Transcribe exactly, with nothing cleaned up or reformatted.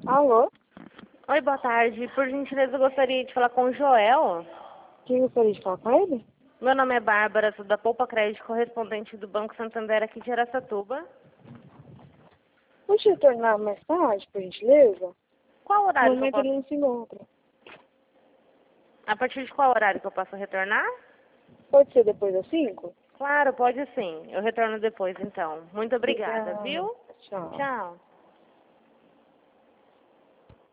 Alô? Oi, boa tarde. Por gentileza, eu gostaria de falar com o Joel. Quem gostaria de falar com ele? Meu nome é Bárbara, sou da Poupa Crédito, correspondente do Banco Santander aqui de Araçatuba. Pode retornar mais tarde, por gentileza? Qual No horário que eu momento ele posso... não se encontra. A partir de qual horário que eu posso retornar? Pode ser depois das cinco? Claro, pode sim. Eu retorno depois, então. Muito obrigada, Obrigada. viu? Tchau. Tchau.